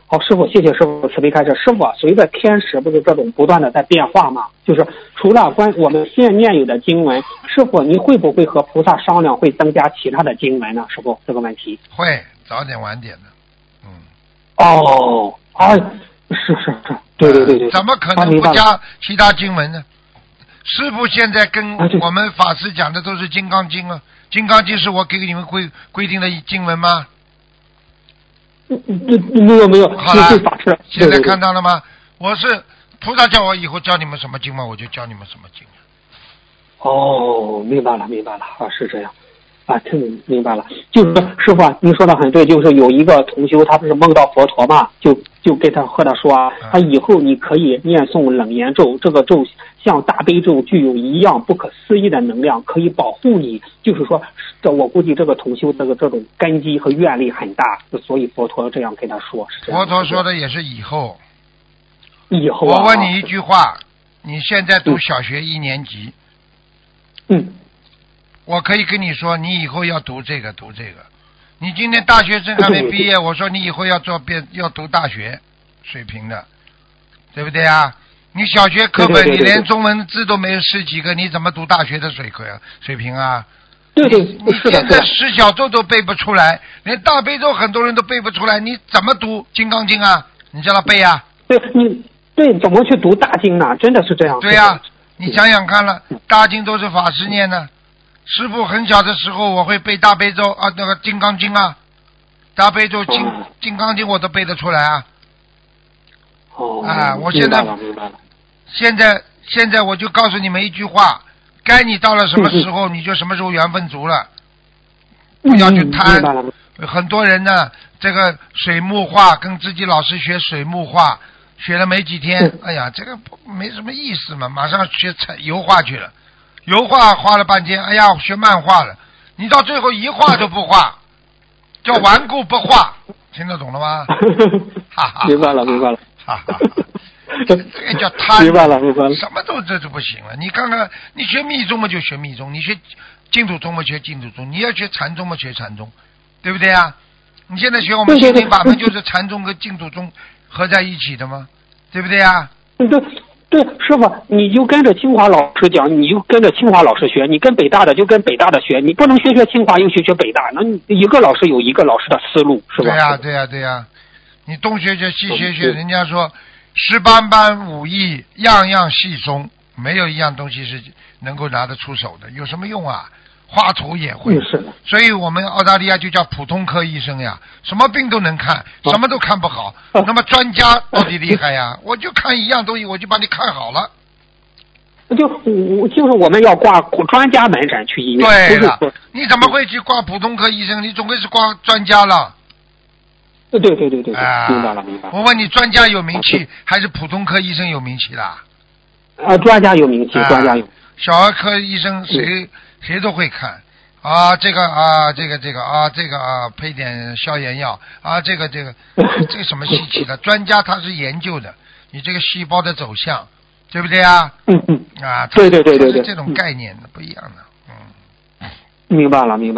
好，师傅，谢谢师傅慈悲开示。师傅，随着天时不是这种不断的在变化吗？就是除了我们现念有的经文，师傅你会不会和菩萨商量，会增加其他的经文呢？师傅，这个问题。 会早点晚点的。 哦，啊，是，对， 怎么可能不加其他经文呢？师父现在跟我们法师讲的都是《金刚经》啊，《金刚经》是我给你们规定的经文吗？ 没有。 好了，现在看到了吗？我是菩萨叫我以后教你们什么经嘛，我就教你们什么经。 哦，明白了啊，是这样。啊，听明白了，就是师傅，您说的很对，就是有一个同修，他不是梦到佛陀嘛，就跟他和他说，他以后你可以念诵冷言咒，这个咒像大悲咒具有一样不可思议的能量，可以保护你。就是说，我估计这个同修这种根基和愿力很大，所以佛陀这样跟他说。是这样。 佛陀说的也是以后。 以后我问你一句话，你现在读小学1年级。我可以跟你说，你以后要读这个。你今天大学生还没毕业，我说你以后要读大学水平的，对不对啊？你小学课本你连中文字都没有10几个，你怎么读大学的水平啊？ 对， 你现在10小咒都背不出来，连大悲咒很多人都背不出来，你怎么读金刚经啊？你叫他背啊？ 对，怎么去读大经呢？真的是这样。 对呀，你想想看了，大经都是法师念的。师父很小的时候，我会背大悲咒啊，那个金刚经啊，大悲咒金刚经我都背得出来啊。我现在明白了。 现在我就告诉你们一句话，该你到了什么时候，你就什么时候缘分足了，不要去贪。很多人呢，这个水墨画跟自己老师学水墨画，学了没几天，哎呀，这个没什么意思嘛，马上学油画去了。油画画了半天，哎呀，学漫画了，你到最后一画都不画，叫顽固不画，听得懂了吗？ 明白了。 这个叫贪。 明白了。 什么都这就不行了。你看看，你学密宗嘛就学密宗，你学净土宗嘛学净土宗，你要学禅宗嘛学禅宗，对不对啊？你现在学我们心灵法门就是禅宗跟净土宗合在一起的吗？对不对啊？ 对，师傅，你就跟着清华老师讲，你就跟着清华老师学，你跟北大的就跟北大的学，你不能学清华又学北大，那一个老师有一个老师的思路，是吧？ 对呀，你东学学西学，人家说18般武艺样样细松，没有一样东西是能够拿得出手的，有什么用啊？画图也会，所以我们澳大利亚就叫普通科医生呀，什么病都能看，什么都看不好。那么专家到底厉害呀？我就看一样东西，我就把你看好了。 就是我们要挂专家门诊去医院。 对了，你怎么会去挂普通科医生？你总归是挂专家了。 对，明白了。 我问你，专家有名气还是普通科医生有名气啦？ 专家有名气，专家有。 小儿科医生谁都会看啊，这个配点消炎药啊，这个什么稀奇的？专家他是研究的，你这个细胞的走向，对不对啊？ 对， 这种概念的不一样的。 明白了。